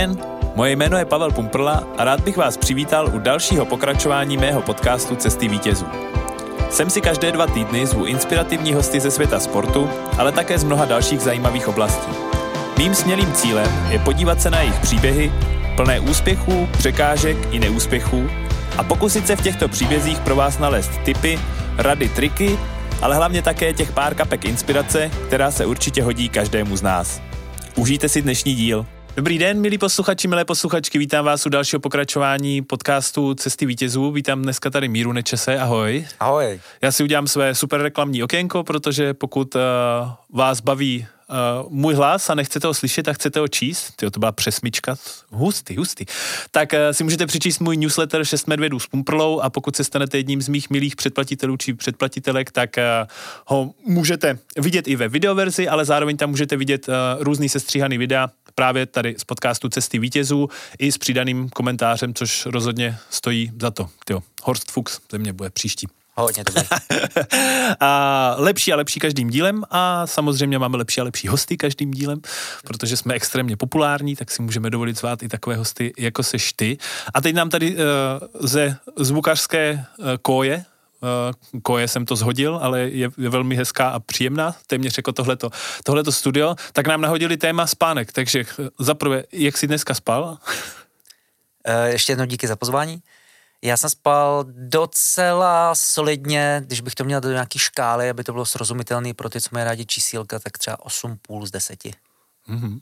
den, moje jméno je Pavel Pumprla a rád bych vás přivítal u dalšího pokračování mého podcastu Cesty vítězů. Sem si každé 2 týdny zvu inspirativní hosty ze světa sportu, ale také z mnoha dalších zajímavých oblastí. Mým smělým cílem je podívat se na jejich příběhy, plné úspěchů, překážek i neúspěchů a pokusit se v těchto příbězích pro vás nalézt tipy, rady, triky, ale hlavně také těch pár kapek inspirace, která se určitě hodí každému z nás. Užijte si dnešní díl. Dobrý den, milí posluchači, milé posluchačky, vítám vás u dalšího pokračování podcastu Cesty vítězů. Vítám dneska tady Míru Nečese, ahoj. Ahoj. Já si udělám své super reklamní okénko, protože pokud vás baví můj hlas a nechcete ho slyšet a chcete ho číst, to byla přesmička, hustý, tak si můžete přečíst můj newsletter 6 medvědů s Pumprlou a pokud se stanete jedním z mých milých předplatitelů či předplatitelek, tak ho můžete vidět i ve videoverzi, ale zároveň tam můžete vidět různý sestříhaný videa právě tady z podcastu Cesty vítězů i s přidaným komentářem, což rozhodně stojí za to. Horst Fuchs ze mě bude příští. Hodně dobrý. A lepší a lepší každým dílem a samozřejmě máme lepší a lepší hosty každým dílem, protože jsme extrémně populární, tak si můžeme dovolit zvát i takové hosty, jako seš ty. A teď nám tady ze zvukařské koje jsem to zhodil, ale je velmi hezká a příjemná, téměř jako tohleto studio, tak nám nahodili téma spánek, takže zaprvé, jak jsi dneska spal? Ještě jednou díky za pozvání. Já jsem spal docela solidně, když bych to měl do nějaký škály, aby to bylo srozumitelné pro ty, co mají rádi čísílka, tak třeba 8,5 z 10. Mm-hmm.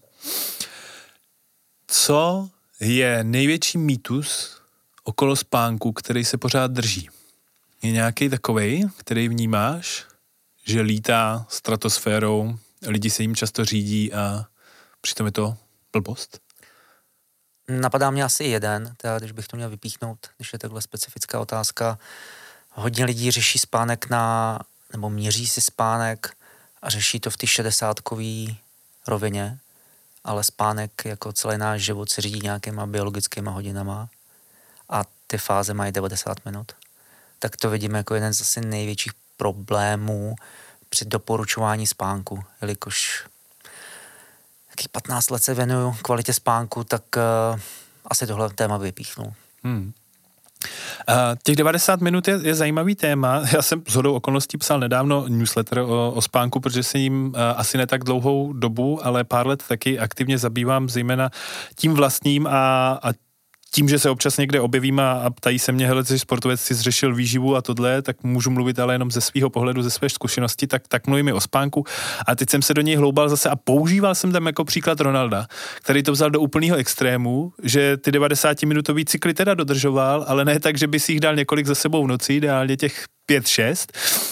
Co je největší mýtus okolo spánku, který se pořád drží? Je nějaký takovej, který vnímáš, že lítá stratosférou, lidi se jim často řídí a přitom je to blbost? Napadá mě asi jeden, teda když bych to měl vypíchnout, když je takhle specifická otázka. Hodně lidí řeší spánek nebo měří si spánek a řeší to v ty 60kový rovině, ale spánek jako celý náš život se řídí nějakýma biologickýma hodinama a ty fáze mají 90 minut. Tak to vidíme jako jeden z asi největších problémů při doporučování spánku, jelikož jakých 15 let se věnuju kvalitě spánku, tak asi tohle téma vypíchnu. Těch 90 minut je zajímavý téma. Já jsem shodou okolností psal nedávno newsletter o spánku, protože se jim asi ne tak dlouhou dobu, ale pár let taky aktivně zabývám zejména tím vlastním a tím, že se občas někde objevím a ptají se mě, hele, jsi sportovec, jsi zřešil výživu a tohle, tak můžu mluvit ale jenom ze svého pohledu, ze své zkušenosti, tak mluvím i o spánku. A teď jsem se do něj hloubal zase a používal jsem tam jako příklad Ronalda, který to vzal do úplného extrému, že ty 90-minutový cykly teda dodržoval, ale ne tak, že by si jich dal několik za sebou v noci, ideálně těch 5-6,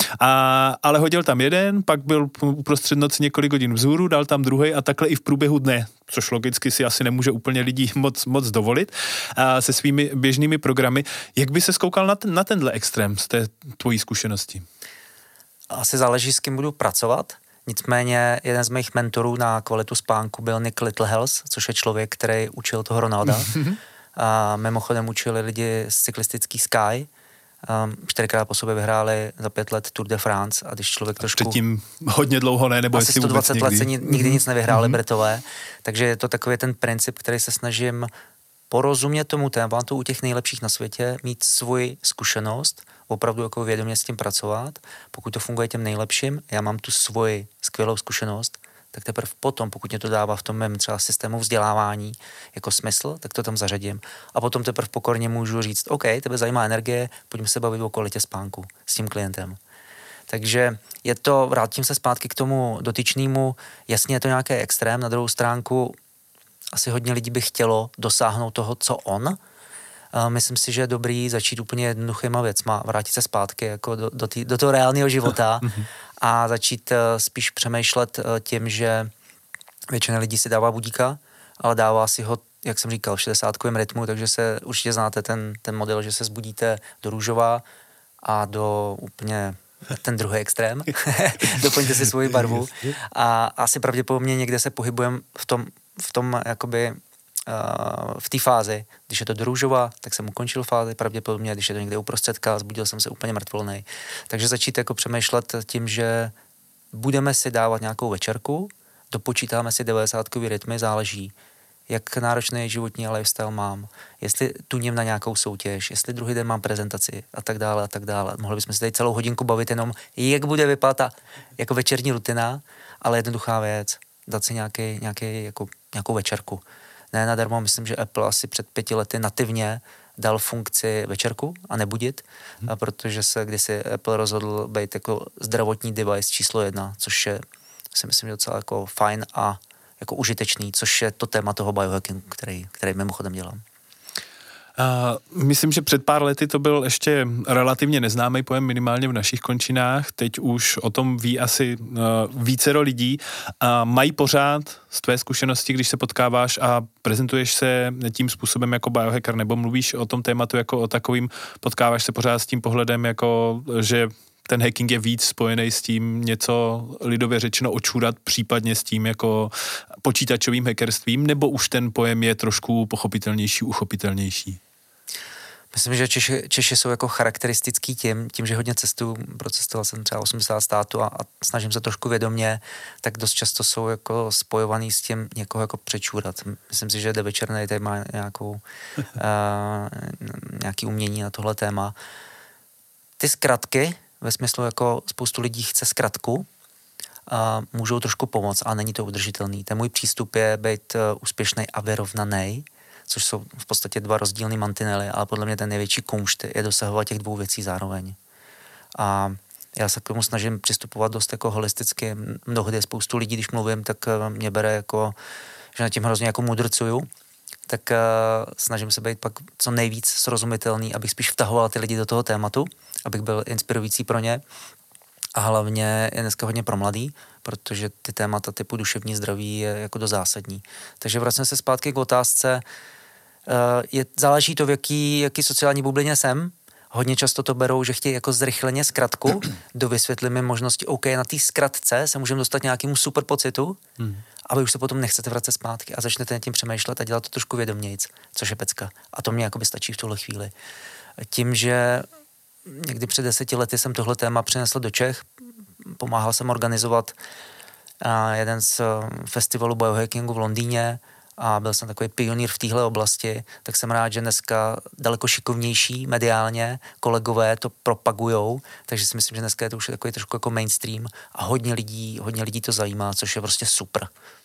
ale hodil tam jeden, pak byl uprostřed noci několik hodin vzhůru, dal tam druhej a takhle i v průběhu dne, což logicky si asi nemůže úplně lidí moc dovolit se svými běžnými programy. Jak by se skoukal na tenhle extrém z té tvojí zkušenosti? Asi záleží, s kým budu pracovat. Nicméně jeden z mých mentorů na kvalitu spánku byl Nick Littlehales, což je člověk, který učil toho Ronalda. A mimochodem učili lidi z cyklistický Sky. 4krát po sobě vyhráli za 5 let Tour de France a když člověk trošku... Předtím hodně dlouho ne, nebo asi 120 let se nikdy nic nevyhráli Britové, takže je to takový ten princip, který se snažím porozumět tomu tématu u těch nejlepších na světě, mít svoji zkušenost, opravdu jako vědomě s tím pracovat, pokud to funguje těm nejlepším, já mám tu svoji skvělou zkušenost, tak teprve potom, pokud mě to dává v tom mém třeba systému vzdělávání jako smysl, tak to tam zařadím. A potom teprve pokorně můžu říct, OK, tebe zajímá energie, pojďme se bavit o kvalitě spánku s tím klientem. Takže je to, vrátím se zpátky k tomu dotyčnému, jasně je to nějaký extrém, na druhou stránku asi hodně lidí by chtělo dosáhnout toho, co on. Myslím si, že je dobrý začít úplně jednoduchýma věcma, vrátit se zpátky jako do toho reálného života a začít spíš přemýšlet tím, že většina lidí si dává budíka, ale dává si ho, jak jsem říkal, v 60kovém rytmu, takže se určitě znáte ten model, že se zbudíte do růžova a do úplně ten druhý extrém. Doplňte si svoji barvu a asi pravděpodobně někde se pohybujeme v tom jakoby v té fázi, když je to do růžova, tak jsem ukončil fázi, pravděpodobně, když je to někde uprostředka, zbudil jsem se úplně mrtvolnej. Takže začít jako přemýšlet tím, že budeme si dávat nějakou večerku, dopočítáme si 90kový rytmy, záleží, jak náročný životní lifestyle mám, jestli tuním na nějakou soutěž, jestli druhý den mám prezentaci a tak dále a tak dále. Mohli bychom se tady celou hodinku bavit jenom, jak bude vypadat ta jako večerní rutina, ale jednoduchá věc, dát si nějakou večerku. Ne nadarmo, myslím, že Apple asi před 5 lety nativně dal funkci večerku a nebudit, protože se kdysi Apple rozhodl být jako zdravotní device číslo 1, což je, si myslím, docela jako fajn a jako užitečný, což je to téma toho biohackingu, který mimochodem dělám. Myslím, že před pár lety to byl ještě relativně neznámý pojem minimálně v našich končinách. Teď už o tom ví asi vícero lidí. Mají pořád z tvé zkušenosti, když se potkáváš a prezentuješ se tím způsobem jako biohacker, nebo mluvíš o tom tématu jako o takovým, potkáváš se pořád s tím pohledem, jako že ten hacking je víc spojený s tím něco lidově řečeno očurat, případně s tím jako počítačovým hackerstvím, nebo už ten pojem je trošku pochopitelnější, uchopitelnější? Myslím, že Češi jsou jako charakteristický tím, že hodně cestuju, procestoval jsem třeba 80 států a snažím se trošku vědomě, tak dost často jsou jako spojovaný s tím někoho jako přečůrat. Myslím si, že De Večernej tady má nějaký umění na tohle téma. Ty zkratky, ve smyslu jako spoustu lidí chce zkratku, můžou trošku pomoct, ale není to udržitelný. Ten můj přístup je být úspěšný a vyrovnaný, což jsou v podstatě 2 rozdílný mantinely, ale podle mě ten největší kumšt je dosahovat těch 2 věcí zároveň. A já se k tomu snažím přistupovat dost jako holisticky. Mnohdy spoustu lidí, když mluvím, tak mě bere jako, že nad tím hrozně jako mudrcuju, tak snažím se být pak co nejvíc srozumitelný, abych spíš vtahoval ty lidi do toho tématu, abych byl inspirující pro ně. A hlavně je dneska hodně pro mladý, protože ty témata typu duševní zdraví je jako dost zásadní. Takže vracím se zpátky k otázce. Záleží to, v jaký sociální bublině jsem. Hodně často to berou, že chtějí jako zrychleně zkratku, dovysvětlí mi možnosti, OK, na té zkratce se můžeme dostat nějakému super pocitu, ale už se potom nechcete vracet zpátky a začnete nad tím přemýšlet a dělat to trošku vědomějc, což je pecka. A to mě jakoby stačí v tuhle chvíli. Tím, že někdy před 10 lety jsem tohle téma přinesl do Čech, pomáhal jsem organizovat jeden z festivalů biohackingu v Londýně a byl jsem takový pionýr v téhle oblasti, tak jsem rád, že dneska daleko šikovnější mediálně kolegové to propagujou, takže si myslím, že dneska je to už takový trošku jako mainstream a hodně lidí to zajímá, což je prostě super.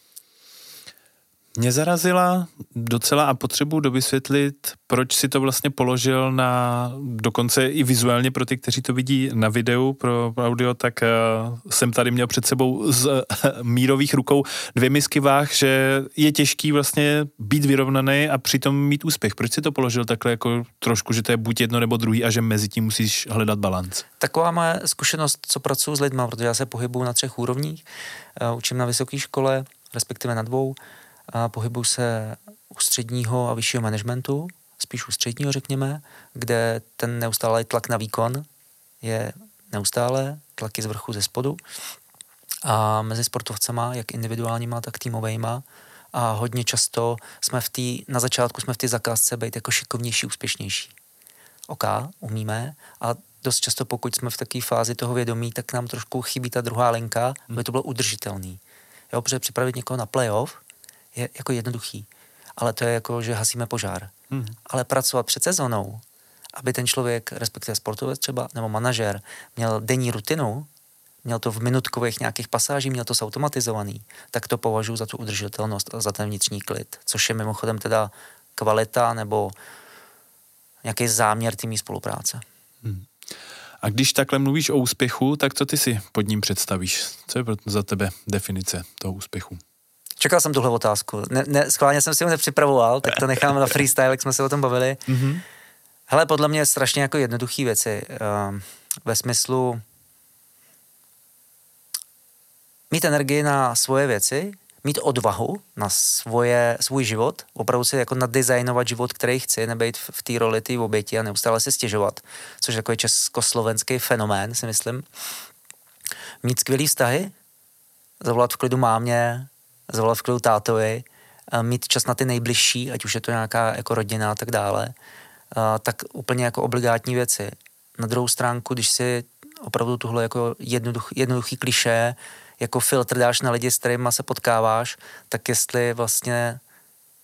Mě zarazila docela a potřebuji dovysvětlit, proč si to vlastně položil na, dokonce i vizuálně pro ty, kteří to vidí na videu, pro audio, tak jsem tady měl před sebou z mírových rukou 2 misky váh, že je těžký vlastně být vyrovnaný a přitom mít úspěch. Proč si to položil takhle jako trošku, že to je buď jedno nebo druhý a že mezi tím musíš hledat balanc? Taková moje zkušenost, co pracuji s lidma, protože já se pohybuju na 3 úrovních, učím na vysoké škole, respektive na 2, a pohybuju se u středního a vyššího managementu, spíš u středního, řekněme, kde ten neustálý tlak na výkon je neustále, tlaky z vrchu, ze spodu. A mezi sportovcema, jak individuálníma, tak týmovejma. A hodně často na začátku jsme v té zakázce být jako šikovnější, úspěšnější. OK, umíme, a dost často, pokud jsme v takové fázi toho vědomí, tak nám trošku chybí ta druhá linka, aby to bylo udržitelný. Jo, protože připravit někoho na playoff je jako jednoduchý, ale to je jako, že hasíme požár. Ale pracovat před sezónou, aby ten člověk, respektive sportovec třeba, nebo manažer, měl denní rutinu, měl to v minutkových nějakých pasážích, měl to zautomatizovaný, tak to považuji za tu udržitelnost a za ten vnitřní klid, což je mimochodem teda kvalita nebo nějaký záměr týmní spolupráce. A když takhle mluvíš o úspěchu, tak co ty si pod ním představíš? Co je za tebe definice toho úspěchu? Čekal jsem tuhle otázku. Schválně jsem si ho nepřipravoval, tak to nechám na freestyle, jak jsme se o tom bavili. Hele, podle mě strašně jako jednoduchý věci. Ve smyslu mít energii na svoje věci, mít odvahu na svůj život, opravdu si jako nadizajnovat život, který chci, nebejt v té roli té oběti a neustále si stěžovat, což je takový československý fenomén, si myslím. Mít skvělý vztahy, zavolat v klidu mámě, zavolat v klidu tátovi, mít čas na ty nejbližší, ať už je to nějaká jako rodina a tak dále, tak úplně jako obligátní věci. Na druhou stránku, když si opravdu tuhle jako jednoduchý klišé jako filtr dáš na lidi, s kterýma se potkáváš, tak jestli vlastně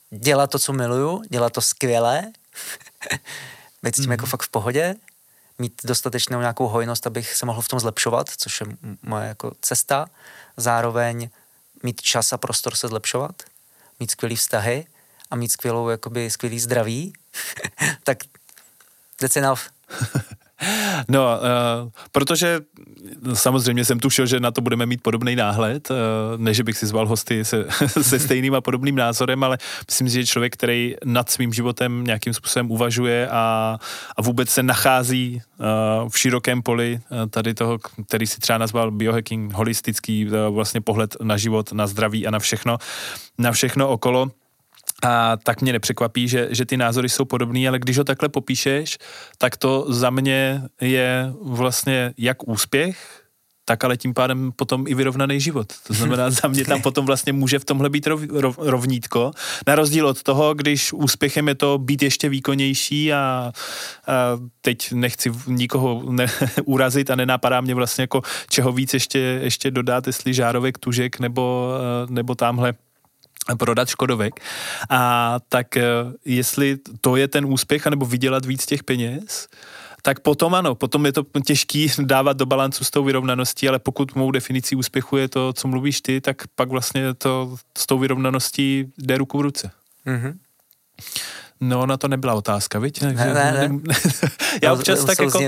dělat to, co miluju, dělat to skvěle, být s tím jako fakt v pohodě, mít dostatečnou nějakou hojnost, abych se mohl v tom zlepšovat, což je moje jako cesta. Zároveň mít čas a prostor se zlepšovat, mít skvělý vztahy a mít skvělý zdraví. Tak that's enough. No, protože samozřejmě jsem tušil, že na to budeme mít podobný náhled, ne, že bych si zval hosty se stejným a podobným názorem, ale myslím si, že člověk, který nad svým životem nějakým způsobem uvažuje a vůbec se nachází v širokém poli tady toho, který si třeba nazval biohacking, holistický vlastně pohled na život, na zdraví a na všechno okolo. A tak mě nepřekvapí, že ty názory jsou podobný, ale když ho takhle popíšeš, tak to za mě je vlastně jak úspěch, tak ale tím pádem potom i vyrovnaný život. To znamená, za mě tam potom vlastně může v tomhle být rovnítko. Na rozdíl od toho, když úspěchem je to být ještě výkonnější a teď nechci nikoho urazit a nenapadá mě vlastně jako čeho víc ještě dodat, jestli žárovek, tužek nebo tamhle prodat Škodovek. A tak jestli to je ten úspěch, anebo vydělat víc těch peněz, tak potom ano, potom je to těžký dávat do balancu s tou vyrovnaností, ale pokud mou definicí úspěchu je to, co mluvíš ty, tak pak vlastně to s tou vyrovnaností jde ruku v ruce. Mm-hmm. No, na to nebyla otázka, viď? Ne. Já občas tak jako...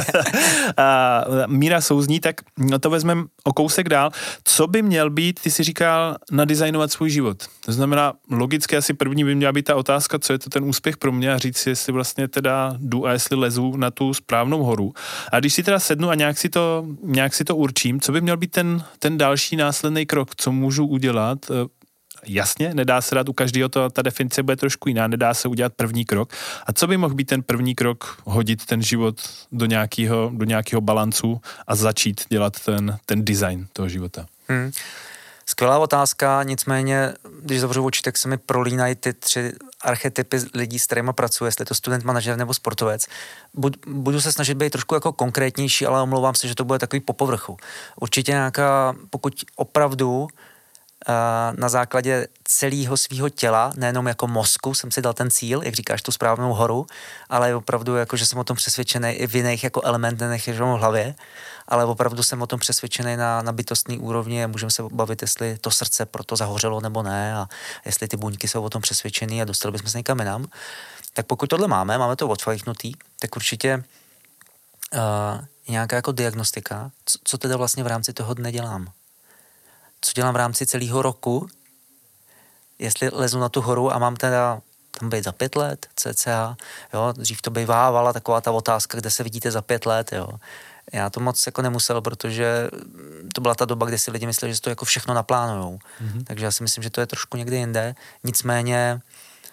Míra souzní, tak to vezmeme o kousek dál. Co by měl být, ty si říkal, nadizajnovat svůj život? To znamená, logicky asi první by měla být ta otázka, co je to ten úspěch pro mě a říct si, jestli vlastně teda jdu a jestli lezu na tu správnou horu. A když si teda sednu a nějak si to určím, co by měl být ten další následný krok, co můžu udělat? Jasně, nedá se dát u každého, ta definice bude trošku jiná, nedá se udělat první krok. A co by mohl být ten první krok, hodit ten život do nějakého balancu a začít dělat ten design toho života? Skvělá otázka, nicméně, když zavřu oči, tak se mi prolínají ty 3 archetypy lidí, s kterými pracuji, jestli je to student, manažer nebo sportovec. Budu se snažit být trošku jako konkrétnější, ale omlouvám se, že to bude takový po povrchu. Určitě nějaká, pokud opravdu na základě celého svého těla, nejenom jako mozku, jsem si dal ten cíl, jak říkáš, tu správnou horu, ale opravdu, jako, že jsem o tom přesvědčený i v jiných jako elementech v hlavě, ale opravdu jsem o tom přesvědčený na bytostné úrovni a můžeme se bavit, jestli to srdce proto zahořelo nebo ne a jestli ty buňky jsou o tom přesvědčený a dostali bychom se někam jinam. Tak pokud tohle máme to odfajknutý, tak určitě nějaká jako diagnostika, co teda vlastně v rámci toho dne dělám. Co dělám v rámci celého roku, jestli lezu na tu horu a mám teda tam být za 5 let, cca, jo, dřív to bývávala taková ta otázka, kde se vidíte za 5 let, jo. Já to moc jako nemusel, protože to byla ta doba, kde si lidi mysleli, že si to jako všechno naplánujou. Mm-hmm. Takže já si myslím, že to je trošku někde jinde. Nicméně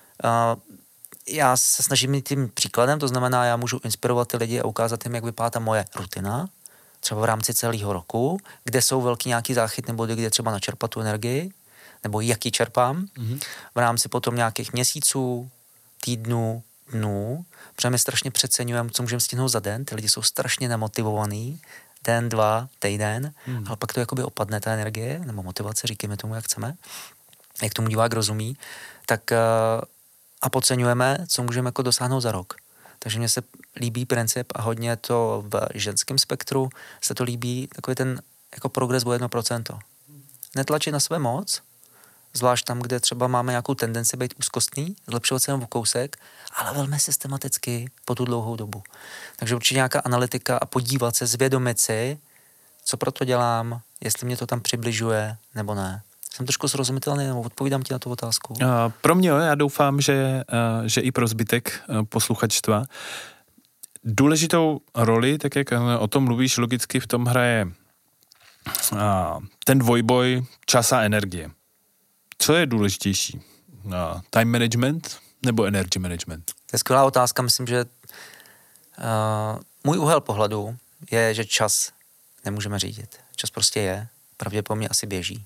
já se snažím mít tím příkladem, to znamená, já můžu inspirovat ty lidi a ukázat jim, jak vypadá ta moje rutina, třeba v rámci celého roku, kde jsou velký nějaký záchytné body, kde třeba načerpat tu energii, nebo jaký čerpám, v rámci potom nějakých měsíců, týdnů, dnů, protože my strašně přeceňujeme, co můžeme stihnout za den, ty lidi jsou strašně nemotivovaný, den, 2, týden, ale pak to jakoby opadne ta energie, nebo motivace, říkáme tomu, jak chceme, jak tomu divák rozumí, tak a podceňujeme, co můžeme jako dosáhnout za rok. Takže mně se líbí princip a hodně to v ženském spektru se to líbí, takový ten jako progres o 1%. Netlačit na sebe moc, zvlášť tam, kde třeba máme nějakou tendenci být úzkostný, zlepšovat se jenom o kousek, ale velmi systematicky po tu dlouhou dobu. Takže určitě nějaká analytika a podívat se, zvědomit si, co pro to dělám, jestli mě to tam přibližuje nebo ne. Jsem trošku srozumitelný, nebo odpovídám ti na tu otázku? Pro mě, já doufám, že i pro zbytek posluchačstva. Důležitou roli, tak jak o tom mluvíš, logicky v tom hraje ten dvojboj čas a energie. Co je důležitější? Time management nebo energy management? To je skvělá otázka. Myslím, že můj úhel pohledu je, že čas nemůžeme řídit. Čas prostě je. Pravděpodobně asi běží.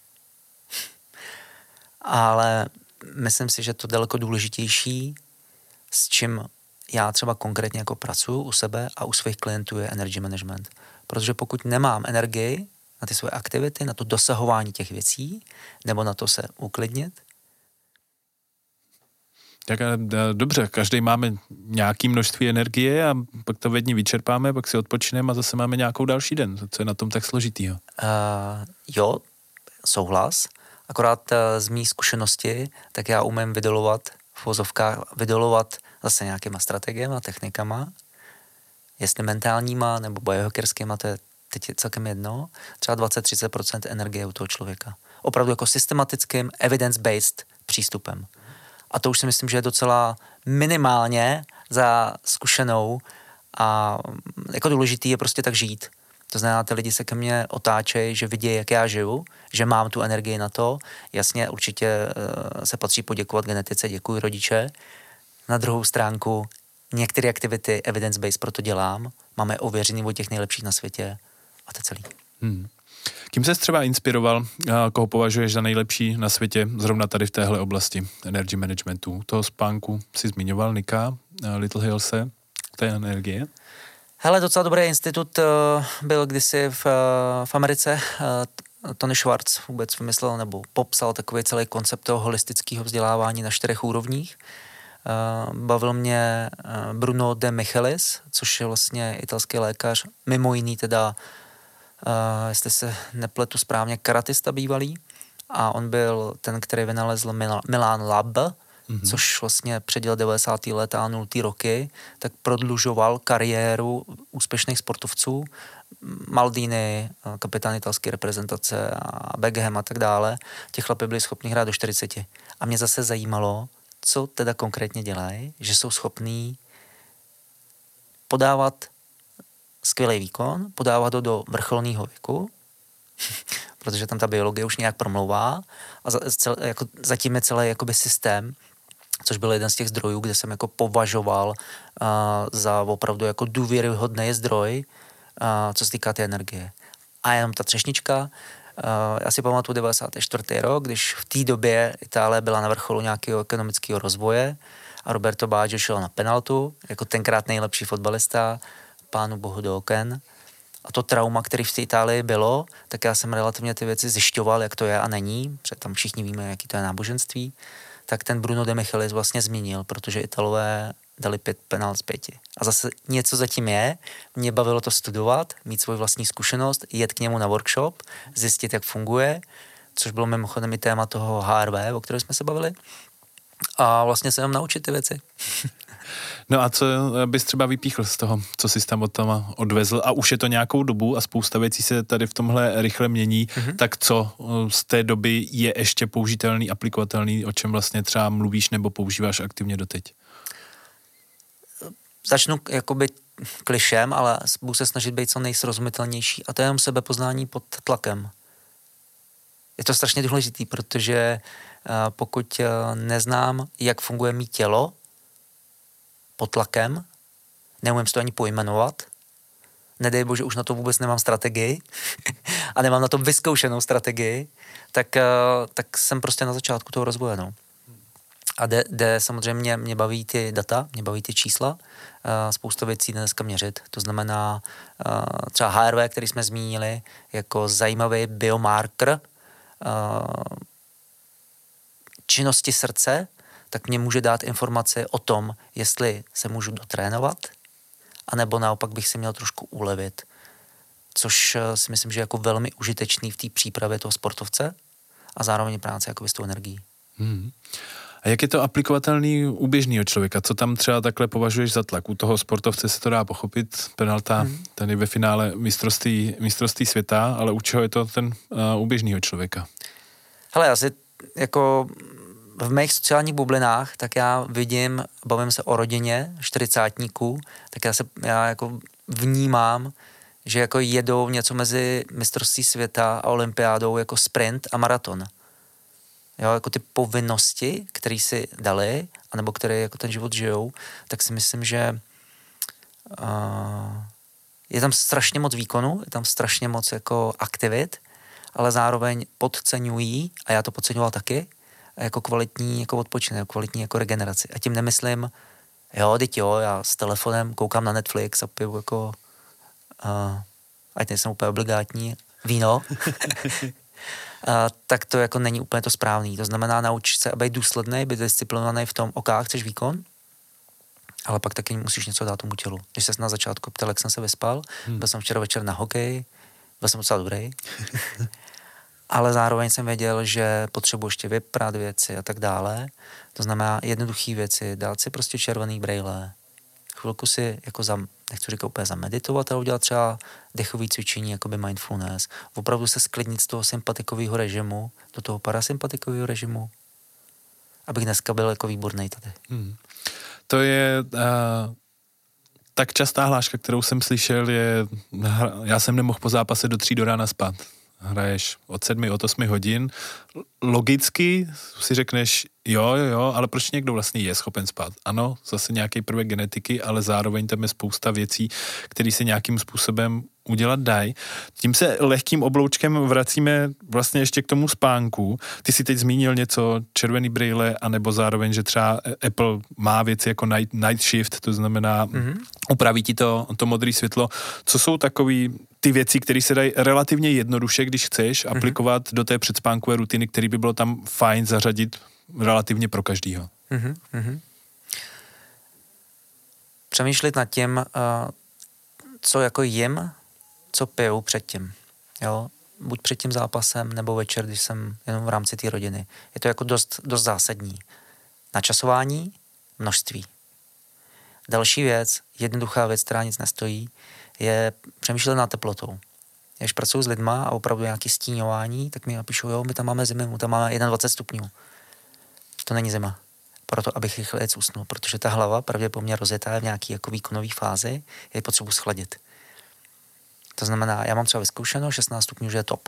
Ale myslím si, že to daleko důležitější, s čím já třeba konkrétně jako pracuji u sebe a u svých klientů, je energy management. Protože pokud nemám energii na ty své aktivity, na to dosahování těch věcí, nebo na to se uklidnit, Tak dobře, každý máme nějaké množství energie a pak to ve dní vyčerpáme, pak si odpočineme a zase máme nějakou další den. Co je na tom tak složitýho? Jo, souhlas. Akorát z mý zkušenosti, tak já umím vydolovat zase nějakýma strategiemi a technikama, jestli mentálníma nebo biohackerskýma, to je teď je celkem jedno, třeba 20-30% energie u toho člověka. Opravdu jako systematickým evidence-based přístupem. A to už si myslím, že je docela minimálně za zkušenou a jako důležitý je prostě tak žít. To znamená, ty lidi se ke mně otáčejí, že vidí, jak já žiju, že mám tu energii na to. Jasně, určitě se patří poděkovat genetice, děkuji rodiče. Na druhou stránku některé aktivity evidence-based proto dělám, máme ověřený od těch nejlepších na světě a to je celý. Kým ses třeba inspiroval, koho považuješ za nejlepší na světě, zrovna tady v téhle oblasti energy managementu? Toho spánku si zmiňoval, Nika, Little Hillse, té energie? Hele, docela dobrý institut byl kdysi v Americe. Tony Schwartz vůbec vymyslel nebo popsal takový celý koncept toho holistického vzdělávání na 4 úrovních. Bavil mě Bruno de Michelis, což je vlastně italský lékař, mimo jiný teda, jestli se nepletu správně, karatista bývalý. A on byl ten, který vynalezl Milan Lab, což vlastně předěl 90. let a 0. roky, tak prodlužoval kariéru úspěšných sportovců, Maldini, kapitán italské reprezentace a Beckham a tak dále. Těch chlapy byli schopni hrát do 40. A mě zase zajímalo, co teda konkrétně dělají, že jsou schopní podávat skvělý výkon, podávat ho do vrcholného věku, protože tam ta biologie už nějak promlouvá a zatím je celý jakoby systém, což byl jeden z těch zdrojů, kde jsem jako považoval za opravdu jako důvěryhodný zdroj, co se týká té energie. A jenom ta třešnička, já si pamatuju 94. rok, když v té době Itálie byla na vrcholu nějakého ekonomického rozvoje a Roberto Baggio šel na penaltu, jako tenkrát nejlepší fotbalista, pánu bohu do oken. A to trauma, který v té Itálii bylo, tak já jsem relativně ty věci zjišťoval, jak to je a není, protože tam všichni víme, jaký to je náboženství, tak ten Bruno de Michelis vlastně změnil, protože Italové dali 5 penalt z 5. A zase něco zatím je, mě bavilo to studovat, mít svou vlastní zkušenost, jet k němu na workshop, zjistit, jak funguje, což bylo mimochodem i téma toho HRV, o kterém jsme se bavili. A vlastně se jenom naučit ty věci. No a co bys třeba vypíchl z toho, co jsi tam od tam odvezl a už je to nějakou dobu a spousta věcí se tady v tomhle rychle mění, tak co z té doby je ještě použitelný, aplikovatelný, o čem vlastně třeba mluvíš nebo používáš aktivně doteď? Začnu jakoby klišem, ale budu se snažit být co nejsrozumitelnější a to je jenom sebepoznání pod tlakem. Je to strašně důležitý, protože pokud neznám, jak funguje mý tělo pod tlakem, neumím si to ani pojmenovat, nedej bože, už na to vůbec nemám strategii a nemám na to vyzkoušenou strategii, tak jsem prostě na začátku toho rozvoje. No. A jde samozřejmě, mě baví ty data, mě baví ty čísla, spousta věcí dneska měřit. To znamená třeba HRV, který jsme zmínili, jako zajímavý biomarker činnosti srdce, tak mě může dát informace o tom, jestli se můžu dotrénovat, anebo naopak bych si měl trošku ulevit. Což si myslím, že je jako velmi užitečný v té přípravě toho sportovce a zároveň práce jako s tou energií. A jak je to aplikovatelný u běžného člověka? Co tam třeba takhle považuješ za tlak? U toho sportovce se to dá pochopit, penalta tady ve finále mistrovství světa, ale u čeho je to ten u běžného člověka? Hele, asi jako v mých sociálních bublinách, tak já vidím, bavím se o rodině, 40-tníků, tak já jako vnímám, že jako jedou něco mezi mistrovství světa a olympiádou jako sprint a maraton. Jo, jako ty povinnosti, které si dali, anebo které jako ten život žijou, tak si myslím, že je tam strašně moc výkonu, je tam strašně moc jako aktivit, ale zároveň podceňují, a já to podceňoval taky, jako kvalitní jako odpočinek, kvalitní jako regeneraci. A tím nemyslím, já s telefonem koukám na Netflix a piju jako, ať nejsem úplně obligátní, víno. tak to jako není úplně to správný. To znamená naučit se, aby být důsledný, být disciplinovaný v tom, chceš výkon, ale pak taky musíš něco dát tomu tělu. Když se na začátku ptal, jak jsem se vyspal, byl jsem včera večer na hokej, byl jsem docela dobrý, ale zároveň jsem věděl, že potřebuji ještě vyprat věci a tak dále. To znamená jednoduché věci, dát si prostě červený brejle, chvilku si jako nechci říkat úplně zameditovat, ale udělat třeba dechový cvičení, jakoby mindfulness, opravdu se sklidnit z toho sympatikového režimu do toho parasympatikového režimu, abych dneska byl jako výborný tady. To je tak častá hláška, kterou jsem slyšel, je, já jsem nemohl po zápase do 3 do rána spát. Hraješ od 7, od 8 hodin. Logicky si řekneš, jo, ale proč někdo vlastně je schopen spát? Ano, zase nějaký prvek genetiky, ale zároveň tam je spousta věcí, které se nějakým způsobem udělat dají. Tím se lehkým obloučkem vracíme vlastně ještě k tomu spánku. Ty si teď zmínil něco, červený brýle, anebo zároveň, že třeba Apple má věci jako night shift, to znamená upraví ti to modré světlo. Co jsou takový ty věci, které se dají relativně jednoduše, když chceš aplikovat do té předspánkové rutiny, který by bylo tam fajn zařadit relativně pro každýho? Přemýšlet nad tím, co jako jim, co piju předtím. Jo? Buď před tím zápasem, nebo večer, když jsem jenom v rámci té rodiny. Je to jako dost zásadní. Načasování, množství. Další věc, jednoduchá věc, která nic nestojí, je přemýšlet nad teplotou. Když pracuji s lidma a opravdu nějaké stíňování, tak mi napíšou, jo, my tam máme zimy, my tam máme 21 stupňů. To není zima. Proto, abych rychle usnul, protože ta hlava pravděpodobně rozjetá v nějaké jako výkonové fázi, je potřebu schladit. To znamená, já mám třeba vyzkoušeno 16 stupňů, že je top.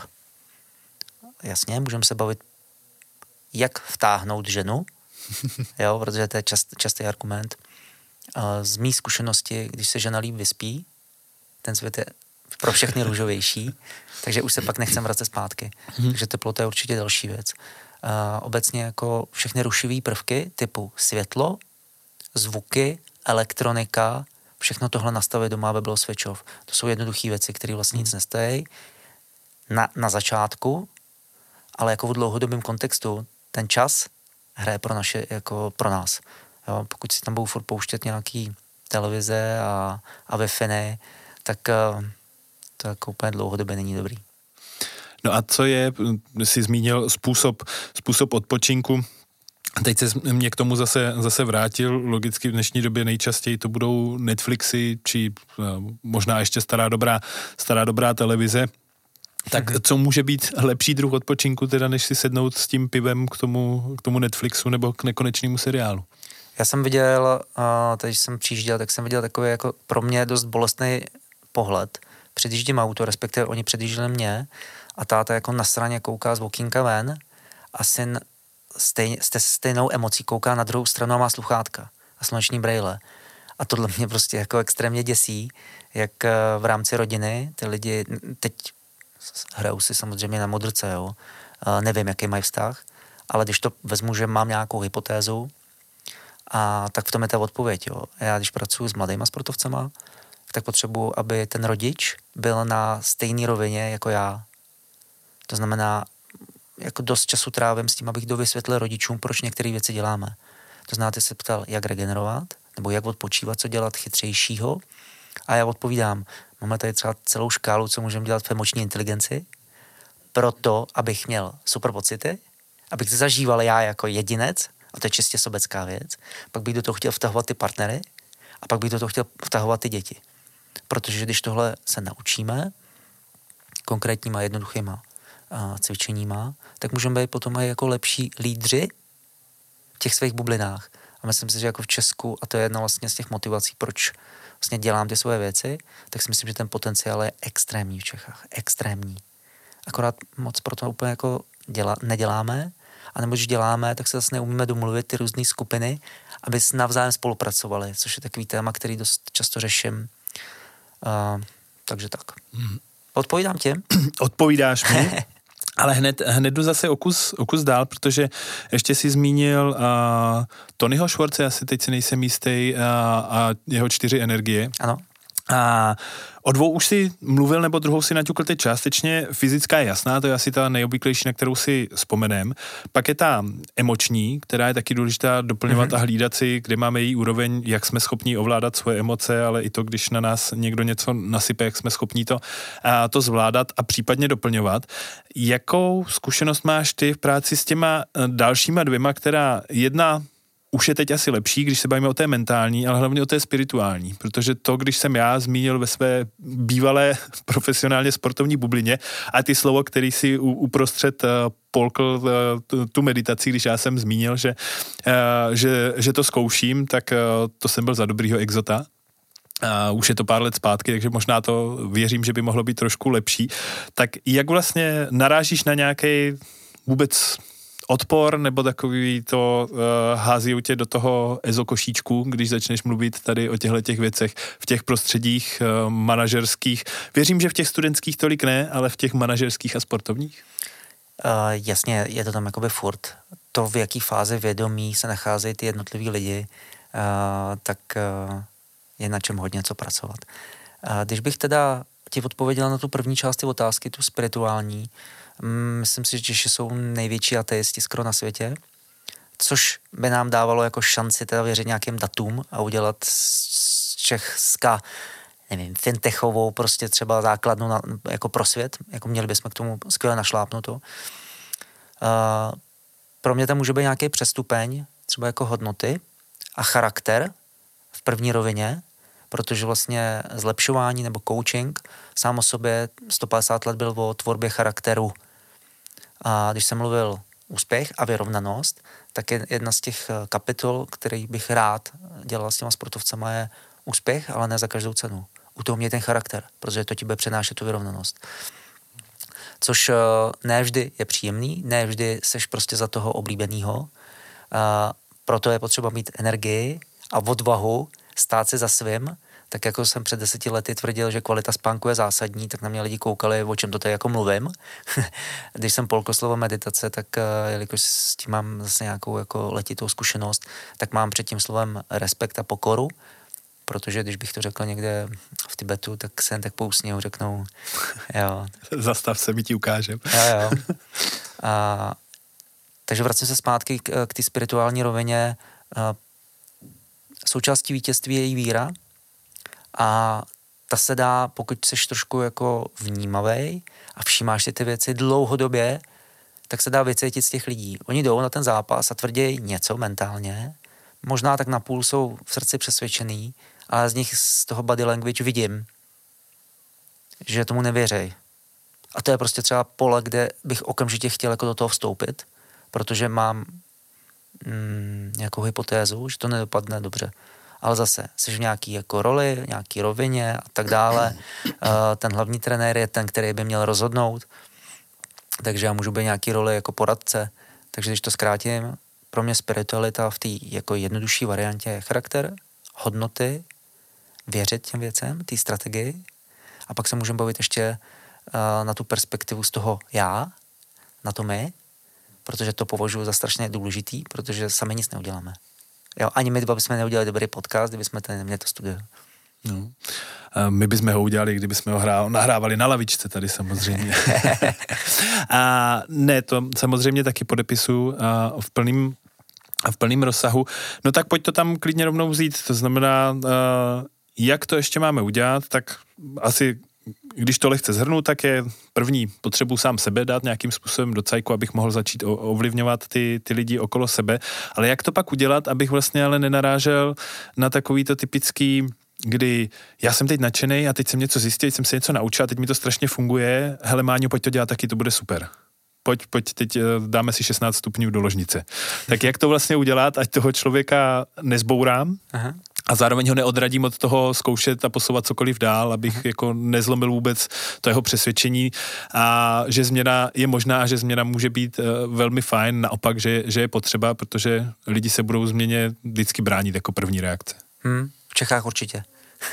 Jasně, můžeme se bavit, jak vtáhnout ženu, jo, protože to je častý argument. Z mý zkušenosti, když se žena líp vyspí, ten svět je pro všechny růžovější, takže už se pak nechcem vracet zpátky. Takže teplota je určitě další věc. Obecně jako všechny rušivý prvky typu světlo, zvuky, elektronika, všechno tohle nastavit doma, aby bylo switch off. To jsou jednoduché věci, které vlastně nic nestojí na začátku, ale jako v dlouhodobém kontextu ten čas hraje pro nás. Jo, pokud si tam budou furt pouštět nějaký televize a Wi-Fi, tak to jako úplně dlouhodobě není dobrý. No a co je, jsi zmínil způsob odpočinku, teď se mě k tomu zase vrátil, logicky v dnešní době nejčastěji to budou Netflixy, či možná ještě stará dobrá televize. Tak co může být lepší druh odpočinku, teda než si sednout s tím pivem k tomu Netflixu nebo k nekonečnému seriálu? Já jsem viděl, když jsem přijížděl, tak jsem viděl takový jako pro mě dost bolestný pohled. Předjíždím auto, respektive oni předjížděli mě a táta jako na straně kouká z okýnka ven a syn stejnou emocí kouká na druhou stranu a má sluchátka a sluneční brejle. A tohle mě prostě jako extrémně děsí, jak v rámci rodiny ty lidi teď hrajou si samozřejmě na modrce, jo. Nevím, jaký mají vztah, ale když to vezmu, že mám nějakou hypotézu, a tak v tom je ta odpověď, jo. Já když pracuji s mladýma sportovcema, tak potřebuji, aby ten rodič byl na stejné rovině jako já. To znamená, jako dost času trávím s tím, abych dovysvětlil rodičům, proč některé věci děláme. To znamená, ty se ptal, jak regenerovat, nebo jak odpočívat, co dělat chytřejšího. A já odpovídám, máme tady třeba celou škálu, co můžeme dělat v emoční inteligenci, proto, abych měl super pocity, abych to zažíval já jako jedinec, a to je čistě sobecká věc, pak bych do toho chtěl vtahovat ty partnery a pak bych do toho chtěl vtahovat ty děti. Protože když tohle se naučíme konkrétníma, jednoduchýma cvičeníma, tak můžeme být potom i jako lepší lídři v těch svých bublinách. A myslím si, že jako v Česku, a to je jedna vlastně z těch motivací, proč vlastně dělám ty svoje věci, tak si myslím, že ten potenciál je extrémní v Čechách. Extrémní. Akorát moc pro to úplně jako neděláme, a nebo když děláme, tak se zase neumíme domluvit ty různé skupiny, aby navzájem spolupracovali, což je takový téma, který dost často řeším. Takže tak. Odpovídám tě? Odpovídáš mi, ale hned jdu zase o kus dál, protože ještě si zmínil Tonyho Schwarze, asi teď si nejsem jistý, a jeho 4 energie. Ano. A o dvou už si mluvil, nebo druhou si naťukl teď částečně. Fyzická je jasná, to je asi ta nejobvyklejší, na kterou si vzpomenem. Pak je ta emoční, která je taky důležitá doplňovat a hlídat si, kde máme její úroveň, jak jsme schopni ovládat svoje emoce, ale i to, když na nás někdo něco nasype, jak jsme schopni to zvládat a případně doplňovat. Jakou zkušenost máš ty v práci s těma dalšíma dvěma, která jedna už je teď asi lepší, když se bavíme o té mentální, ale hlavně o té spirituální, protože to, když jsem já zmínil ve své bývalé profesionálně sportovní bublině a ty slovo, který si uprostřed polkl tu meditaci, když já jsem zmínil, že to zkouším, tak to jsem byl za dobrýho exota. Už je to pár let zpátky, takže možná to věřím, že by mohlo být trošku lepší. Tak jak vlastně narážíš na nějaký vůbec odpor, nebo takový to hází tě do toho ezokošíčku, když začneš mluvit tady o těchto věcech v těch prostředích manažerských. Věřím, že v těch studentských tolik ne, ale v těch manažerských a sportovních? Jasně, je to tam jakoby furt. To, v jaký fázi vědomí se nacházejí ty jednotliví lidi, tak je na čem hodně co pracovat. Když bych teda ti odpověděla na tu první část ty otázky, tu spirituální, myslím si, že Češi jsou největší ateisti skoro na světě, což by nám dávalo jako šanci teda věřit nějakým datům a udělat z Česka, nevím, fintechovou prostě třeba základnu jako pro svět, jako měli bychom k tomu skvěle našlápnuto. Pro mě tam může být nějaký přestupeň, třeba jako hodnoty a charakter v první rovině, protože vlastně zlepšování nebo coaching sám o sobě 150 let byl o tvorbě charakteru. A když jsem mluvil úspěch a vyrovnanost, tak jedna z těch kapitol, který bych rád dělal s těma sportovcema, je úspěch, ale ne za každou cenu. U toho mě ten charakter, protože to ti bude přenášet tu vyrovnanost. Což ne vždy je příjemný, ne vždy seš prostě za toho oblíbenýho. Proto je potřeba mít energii a odvahu stát si za svým. Tak jako jsem před 10 lety tvrdil, že kvalita spánku je zásadní, tak na mě lidi koukali, o čem to tady jako mluvím. Když jsem polkl slovo meditace, tak jelikož s tím mám zase nějakou jako letitou zkušenost, tak mám před tím slovem respekt a pokoru, protože když bych to řekl někde v Tibetu, tak se jen tak pousměju, řeknou, jo. Zastav se, my ti ukážem. Jo. Takže vracím se zpátky k té spirituální rovině. Součástí vítězství je i víra, a ta se dá, pokud jsi trošku jako vnímavej a všímáš si ty věci dlouhodobě, tak se dá vycítit z těch lidí. Oni jdou na ten zápas a tvrdí něco mentálně, možná tak napůl jsou v srdci přesvědčený, ale z nich z toho body language vidím, že tomu nevěřej. A to je prostě třeba pole, kde bych okamžitě chtěl jako do toho vstoupit, protože mám nějakou hypotézu, že to nedopadne dobře. Ale zase, jsi v nějaký jako roli, nějaký rovině a tak dále. Ten hlavní trenér je ten, který by měl rozhodnout, takže já můžu být nějaký roli jako poradce. Takže když to zkrátím, pro mě spiritualita v té jako jednodušší variantě je charakter, hodnoty, věřit těm věcem, té strategii, a pak se můžeme bavit ještě na tu perspektivu z toho já, na to my, protože to považuji za strašně důležitý, protože sami nic neuděláme. Jo, ani my dva bychom neudělali dobrý podcast, kdybychom tady neměli to studio. No. My bychom ho udělali, kdybychom ho nahrávali na lavičce tady samozřejmě. A ne, to samozřejmě taky podepisuju v plným rozsahu. No tak pojď to tam klidně rovnou vzít. To znamená, jak to ještě máme udělat, tak asi když to lehce shrnu, tak je první potřebu sám sebe dát nějakým způsobem do cajku, abych mohl začít ovlivňovat ty lidi okolo sebe. Ale jak to pak udělat, abych vlastně ale nenarážel na takový to typický, kdy já jsem teď nadšenej a teď jsem něco zjistil, jsem se něco naučil a teď mi to strašně funguje. Hele Máňo, pojď to dělat taky, to bude super. Pojď, teď dáme si 16 stupňů do ložnice. Tak jak to vlastně udělat, ať toho člověka nezbourám, aha, a zároveň ho neodradím od toho zkoušet a posouvat cokoliv dál, abych jako nezlomil vůbec to jeho přesvědčení, a že změna je možná a že změna může být velmi fajn, naopak, že je potřeba, protože lidi se budou změně vždycky bránit jako první reakce. V Čechách určitě.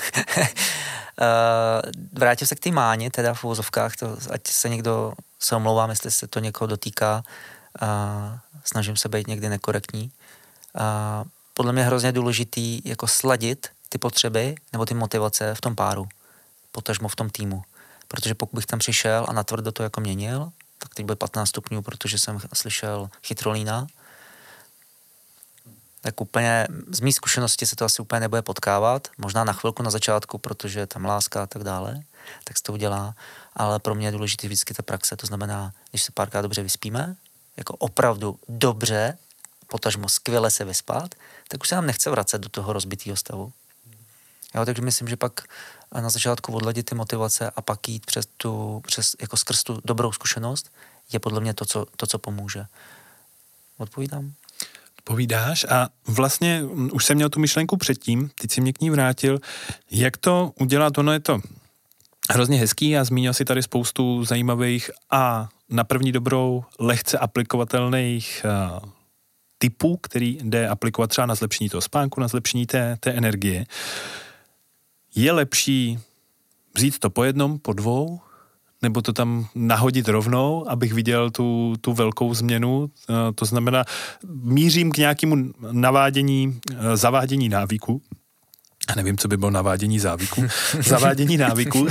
Vrátím se k té máně, teda v uvozovkách, ať se někdo se omlouvám, jestli se to někoho dotýká, snažím se být někdy nekorektní. Podle mě je hrozně důležitý jako sladit ty potřeby nebo ty motivace v tom páru, potažmo v tom týmu. Protože pokud bych tam přišel a natvrdo to jako měnil, tak teď bude 15 stupňů, protože jsem slyšel chytrolína, tak úplně z mý zkušenosti se to asi úplně nebude potkávat. Možná na chvilku na začátku, protože tam láska a tak dále, tak se to udělá. Ale pro mě je důležitý vždycky ta praxe. To znamená, když se párkrát dobře vyspíme, jako opravdu dobře, potažmo skvěle se vyspat, tak už se nám nechce vracet do toho rozbitého stavu. Jo, takže myslím, že pak na začátku odladit ty motivace a pak jít jako skrz tu dobrou zkušenost je podle mě to, co pomůže. Odpovídám? Povídáš a vlastně už jsem měl tu myšlenku předtím, teď si mě k ní vrátil, jak to udělat, ono je to hrozně hezký a zmínil si tady spoustu zajímavých a na první dobrou lehce aplikovatelných typů, který jde aplikovat třeba na zlepšení toho spánku, na zlepšení té energie. Je lepší vzít to po jednom, po dvou, nebo to tam nahodit rovnou, abych viděl tu velkou změnu. To znamená, mířím k nějakému zavádění návyku. A nevím, co by bylo navádění závyku. Zavádění návyku.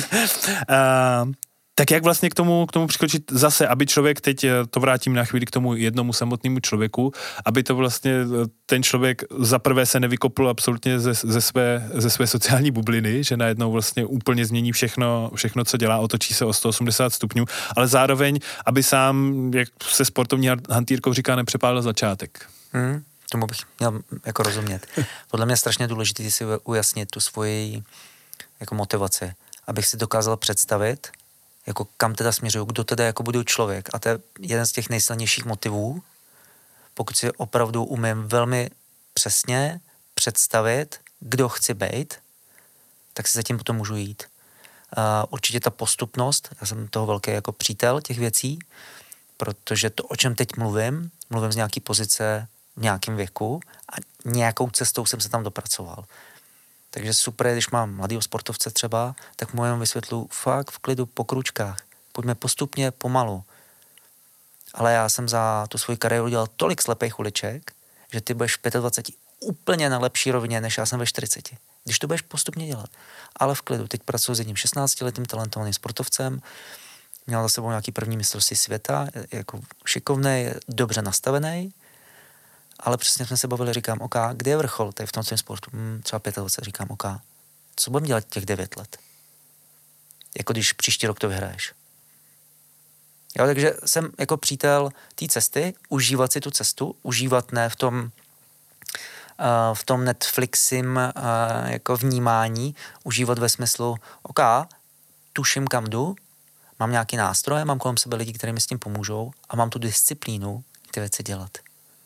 Tak jak vlastně k tomu přikročit zase, aby člověk, teď to vrátím na chvíli k tomu jednomu samotnému člověku, aby to vlastně ten člověk zaprvé se nevykopl absolutně ze své sociální bubliny, že najednou vlastně úplně změní všechno, co dělá, otočí se o 180 stupňů, ale zároveň, aby sám, jak se sportovní hantýrkou říká, nepřepálil začátek. Tomu bych měl jako rozumět. Podle mě je strašně důležité si ujasnit tu svoji jako motivaci, abych si dokázal představit, jako kam teda směřuju, kdo teda jako budu člověk. A to je jeden z těch nejsilnějších motivů, pokud si opravdu umím velmi přesně představit, kdo chci být, tak si zatím potom můžu jít. Určitě ta postupnost, já jsem toho velký jako přítel těch věcí, protože to, o čem teď mluvím z nějaký pozice v nějakém věku a nějakou cestou jsem se tam dopracoval. Takže super, když mám mladýho sportovce třeba, tak mu jenom vysvětlu fakt v klidu po kručkách. Pojďme postupně, pomalu. Ale já jsem za tu svoji kariéru dělal tolik slepých uliček, že ty budeš v 25 úplně na lepší rovině, než já jsem ve 40. Když to budeš postupně dělat. Ale v klidu. Teď pracuji s jedním 16letým talentovaným sportovcem, měl za sebou nějaký první mistrovství světa, jako šikovnej, dobře nastavený, ale přesně jsme se bavili, říkám, OK, kde je vrchol tady v tom svém sportu? Třeba 25, říkám, OK, co budeme dělat těch 9 let? Jako když příští rok to vyhraješ. Jo, takže jsem jako přítel té cesty, užívat si tu cestu, užívat ne v tom Netflixim jako vnímání, užívat ve smyslu, OK, tuším, kam jdu, mám nějaký nástroje, mám kolem sebe lidi, kteří mi s tím pomůžou a mám tu disciplínu ty věci dělat.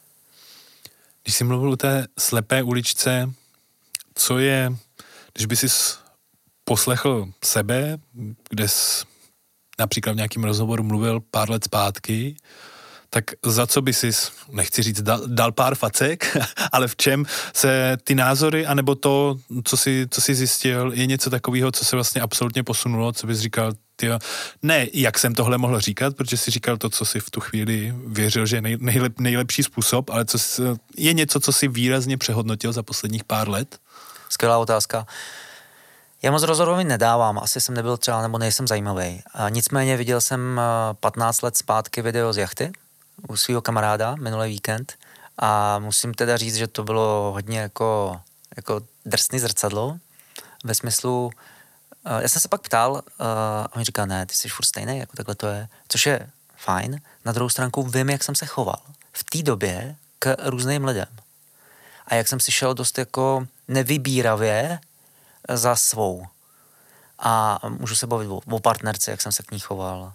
Když jsi mluvil o té slepé uličce, co je, když by jsi poslechl sebe, kde jsi například v nějakém rozhovoru mluvil pár let zpátky, tak za co by jsi, nechci říct, dal pár facek, ale v čem se ty názory, anebo to, co jsi zjistil, je něco takového, co se vlastně absolutně posunulo, co bys říkal, tyjo, ne, jak jsem tohle mohl říkat, protože jsi říkal to, co jsi v tu chvíli věřil, že je nejlepší způsob, ale je něco, co jsi výrazně přehodnotil za posledních pár let? Skvělá otázka. Já moc rozhodorový nedávám, asi jsem nebyl třeba, nebo nejsem zajímavý. Nicméně viděl jsem 15 let zpátky video z jachty u svého kamaráda minulý víkend a musím teda říct, že to bylo hodně jako drsný zrcadlo ve smyslu, já jsem se pak ptal a on říká, ne, ty jsi furt stejný, jako takhle to je, což je fajn. Na druhou stránku vím, jak jsem se choval v té době k různým lidem. A jak jsem si šel dost jako nevybíravě za svou. A můžu se bavit o partnerce, jak jsem se k ní choval.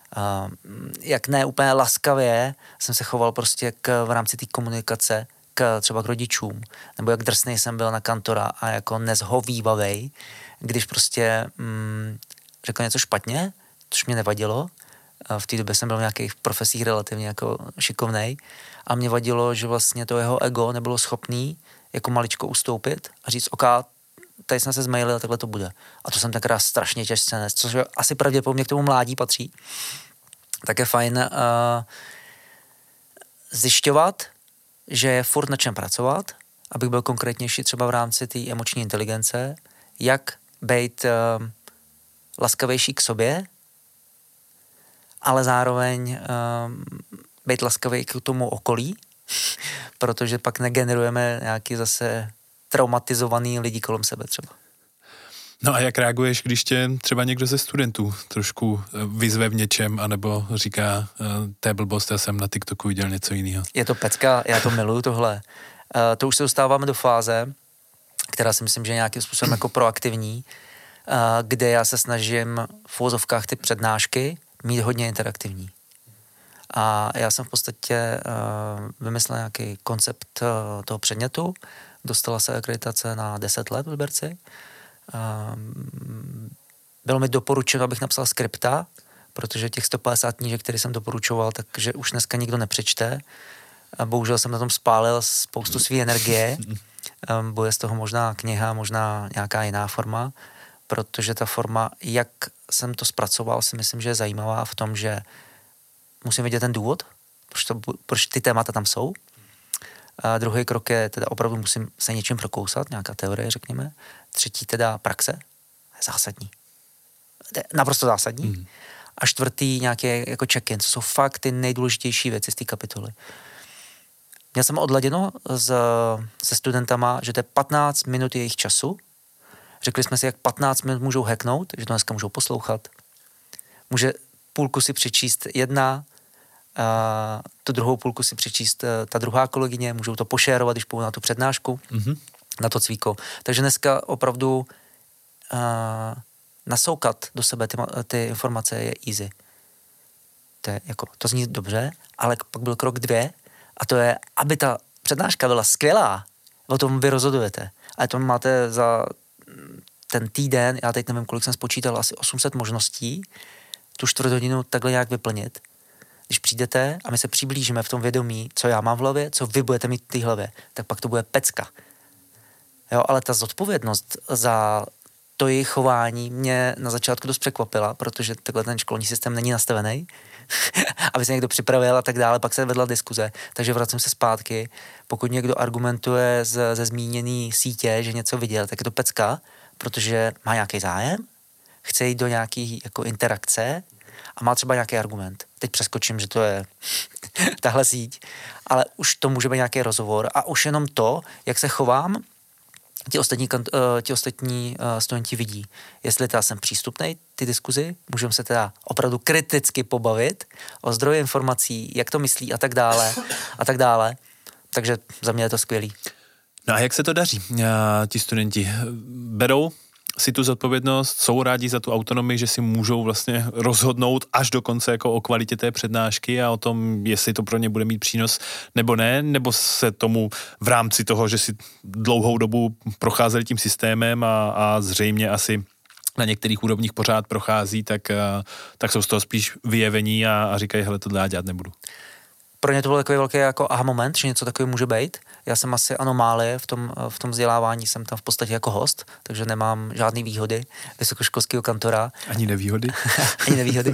Jak ne úplně laskavě jsem se choval prostě v rámci té komunikace třeba k rodičům. Nebo jak drsnej jsem byl na kantora a jako nezhovívavej, když prostě řekl něco špatně, což mě nevadilo. V té době jsem byl v nějakých profesích relativně jako šikovnej a mě vadilo, že vlastně to jeho ego nebylo schopný jako maličko ustoupit a říct, OK, tady jsme se zmailili a takhle to bude. A to jsem tenkrát strašně těžce nes, což asi pravděpodobně k tomu mládí patří. Tak je fajn zjišťovat, že je furt na čem pracovat abych byl konkrétnější třeba v rámci té emoční inteligence, jak být laskavější k sobě, ale zároveň být laskavý k tomu okolí, protože pak negenerujeme nějaký zase traumatizovaný lidi kolem sebe třeba. No a jak reaguješ, když tě třeba někdo ze studentů trošku vyzve v něčem, anebo říká, to je blbost, já jsem na TikToku viděl něco jiného? Je to pecka, já to miluju tohle. To už se dostáváme do fáze, která si myslím, že je nějakým způsobem jako proaktivní, kde já se snažím v uvozovkách ty přednášky mít hodně interaktivní. A já jsem v podstatě vymyslel nějaký koncept toho předmětu, dostala se akreditace na 10 let v Liberci. Bylo mi doporučeno, abych napsal skripta, protože těch 150 knížek, které jsem doporučoval, takže už dneska nikdo nepřečte. A bohužel jsem na tom spálil spoustu své energie. Bude z toho možná kniha, možná nějaká jiná forma, protože ta forma, jak jsem to zpracoval, si myslím, že je zajímavá v tom, že musím vidět ten důvod, proč ty témata tam jsou. A druhý krok je teda opravdu musím se něčím prokousat, nějaká teorie, řekněme. Třetí teda praxe, zásadní. Naprosto zásadní. A čtvrtý nějaké jako check-in, co jsou fakt ty nejdůležitější věci z té kapitoly. Měl jsem odladěno se studentama, že to je 15 minut jejich času. Řekli jsme si, jak 15 minut můžou hacknout, že to dneska můžou poslouchat. Může půlku si přečíst jedna, tu druhou půlku si přečíst ta druhá kolegyně, můžou to pošérovat, když půjdu na tu přednášku, na to cvíko. Takže dneska opravdu nasoukat do sebe ty informace je easy. To zní dobře, ale pak byl krok 2 a to je, aby ta přednáška byla skvělá, o tom vy rozhodujete. Ale to máte za ten týden, já teď nevím, kolik jsem spočítal, asi 800 možností, tu 4 hodinu takhle nějak vyplnit. Když přijdete a my se přiblížíme v tom vědomí, co já mám v hlavě, co vy budete mít v té hlavě, tak pak to bude pecka. Jo, ale ta zodpovědnost za to jejich chování mě na začátku dost překvapila, protože takhle ten školní systém není nastavený, aby se někdo připravil a tak dále, pak se vedla diskuze. Takže vracím se zpátky. Pokud někdo argumentuje ze zmíněný sítě, že něco viděl, tak je to pecka, protože má nějaký zájem, chce jít do nějaký jako interakce a má třeba nějaký argument. Teď přeskočím, že to je tahle síť, ale už to může být nějaký rozhovor a už jenom to, jak se chovám, ti ostatní studenti vidí. Jestli teda jsem přístupnej ty diskuzi, můžeme se teda opravdu kriticky pobavit o zdroji informací, jak to myslí a tak dále a tak dále. Takže za mě je to skvělý. No a jak se to daří? Ti studenti berou si tu zodpovědnost, jsou rádi za tu autonomii, že si můžou vlastně rozhodnout až do konce jako o kvalitě té přednášky a o tom, jestli to pro ně bude mít přínos nebo ne, nebo se tomu v rámci toho, že si dlouhou dobu procházeli tím systémem a zřejmě asi na některých úrovních pořád prochází, tak jsou z toho spíš vyjevení a říkají, hele, tohle já dělat nebudu. Pro ně to byl takový velký jako aha moment, že něco takový může být. Já jsem asi anomálie v tom vzdělávání, jsem tam v podstatě jako host, takže nemám žádný výhody vysokoškolského kantora. Ani nevýhody? Ani nevýhody.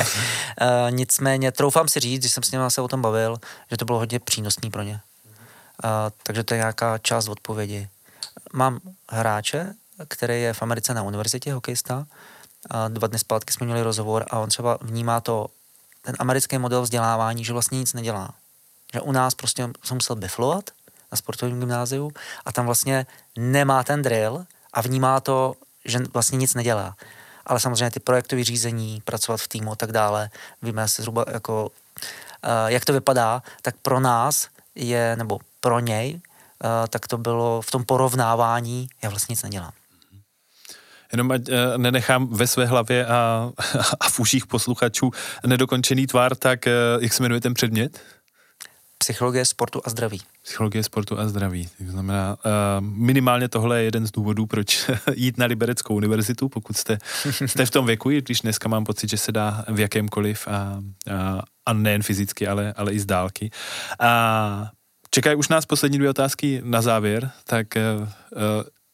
Nicméně troufám si říct, když jsem s nimi se o tom bavil, že to bylo hodně přínosný pro ně. Takže to je nějaká část odpovědi. Mám hráče, který je v Americe na univerzitě, hokejista. 2 dny zpátky jsme měli rozhovor a on třeba vnímá ten americký model vzdělávání, že vlastně nic nedělá. Že u nás prostě jsem musel biflovat na sportovním gymnáziu a tam vlastně nemá ten drill a vnímá to, že vlastně nic nedělá. Ale samozřejmě ty projektové řízení, pracovat v týmu a tak dále, víme se zhruba jako, jak to vypadá, tak pro nás je, nebo pro něj, tak to bylo v tom porovnávání, já vlastně nic nedělám. Jenom ať nenechám ve své hlavě a v uších posluchačů nedokončený tvar, tak jak se jmenuje ten předmět? Psychologie sportu a zdraví. Psychologie sportu a zdraví. To znamená, minimálně tohle je jeden z důvodů, proč jít na Libereckou univerzitu, pokud jste v tom věku, i když dneska mám pocit, že se dá v jakémkoliv a nejen fyzicky, ale i z dálky. Čekají už nás poslední 2 otázky na závěr, tak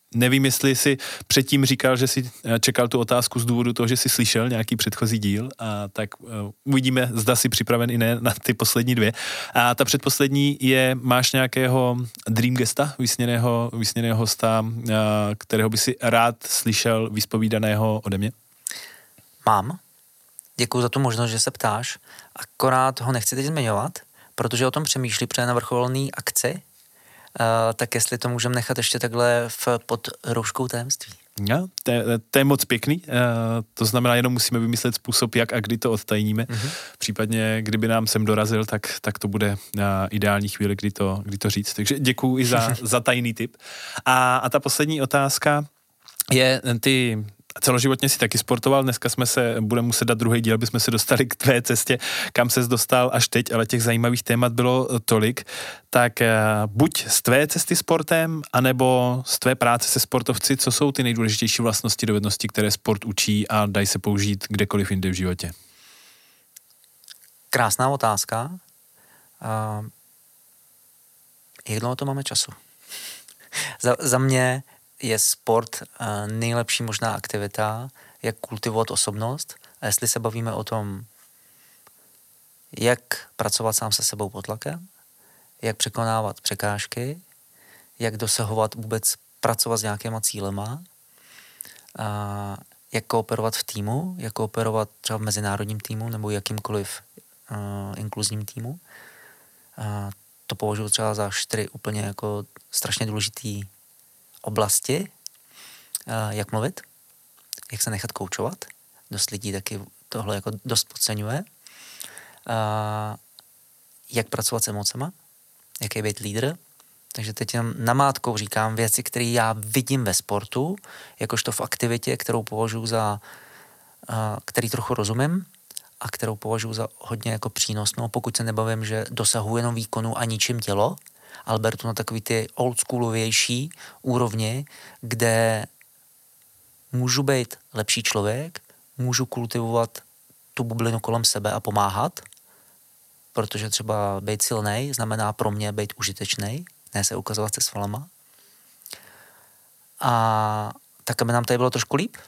Nevím, jestli jsi předtím říkal, že jsi čekal tu otázku z důvodu toho, že jsi slyšel nějaký předchozí díl, a tak uvidíme, zda jsi připraven i ne na ty poslední dvě. A ta předposlední je, máš nějakého dream guesta, vysněného hosta, kterého by si rád slyšel vyspovídaného ode mě? Mám. Děkuji za tu možnost, že se ptáš. Akorát ho nechci teď zmiňovat, protože o tom přemýšlí před na vrcholné akci, tak jestli to můžeme nechat ještě takhle pod rouškou tajemství. Ja, to je moc pěkný, to znamená, jenom musíme vymyslet způsob, jak a kdy to odtajníme. Případně, kdyby nám sem dorazil, tak to bude ideální chvíle, kdy to říct. Takže děkuju i za tajný tip. A ta poslední otázka je, ty celoživotně si taky sportoval, dneska budeme muset dát druhý díl, aby jsme se dostali k tvé cestě, kam ses dostal až teď, ale těch zajímavých témat bylo tolik, tak buď z tvé cesty sportem, anebo z tvé práce se sportovci, co jsou ty nejdůležitější vlastnosti, dovednosti, které sport učí a dají se použít kdekoliv jinde v životě? Krásná otázka. Jak dlouho to máme času? Za mě je sport nejlepší možná aktivita, jak kultivovat osobnost. A jestli se bavíme o tom, jak pracovat sám se sebou pod tlakem, jak překonávat překážky, jak dosahovat vůbec pracovat s nějakýma cílema, jak kooperovat v týmu, jak kooperovat třeba v mezinárodním týmu nebo jakýmkoliv inkluzním týmu. To považuji třeba za 4 úplně jako strašně důležitý oblasti, jak mluvit, jak se nechat koučovat. Dost lidí taky tohle jako dost podceňuje. Jak pracovat s emocema, jaký být lídr. Takže teď jenom namátkou říkám věci, které já vidím ve sportu, jakožto v aktivitě, kterou považuji za, který trochu rozumím a kterou považuji za hodně jako přínosnou, pokud se nebavím, že dosahuji jenom výkonu a ničím tělo, ale beru to na takový ty oldschoolovější úrovni, kde můžu být lepší člověk, můžu kultivovat tu bublinu kolem sebe a pomáhat, protože třeba být silnej znamená pro mě být užitečnej, ne se ukazovat se svalama. A tak, aby nám tady bylo trošku líp.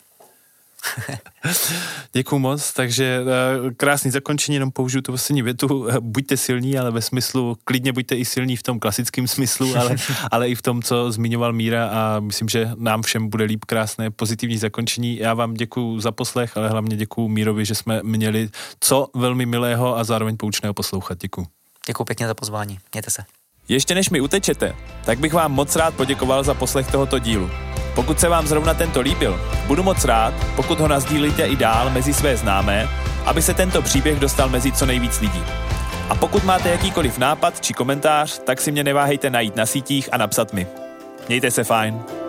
Děkuju moc, takže krásný zakončení, jenom použiju tu poslední větu, buďte silní, ale ve smyslu, klidně buďte i silní v tom klasickém smyslu, ale i v tom, co zmiňoval Míra, a myslím, že nám všem bude líp, krásné pozitivní zakončení. Já vám děkuju za poslech, ale hlavně děkuju Mírovi, že jsme měli co velmi milého a zároveň poučného poslouchat. Děkuju. Děkuju pěkně za pozvání, mějte se. Ještě než mi utečete, tak bych vám moc rád poděkoval za poslech tohoto dílu. Pokud se vám zrovna tento líbil, budu moc rád, pokud ho nasdílíte i dál mezi své známé, aby se tento příběh dostal mezi co nejvíc lidí. A pokud máte jakýkoliv nápad či komentář, tak si mě neváhejte najít na sítích a napsat mi. Mějte se fajn.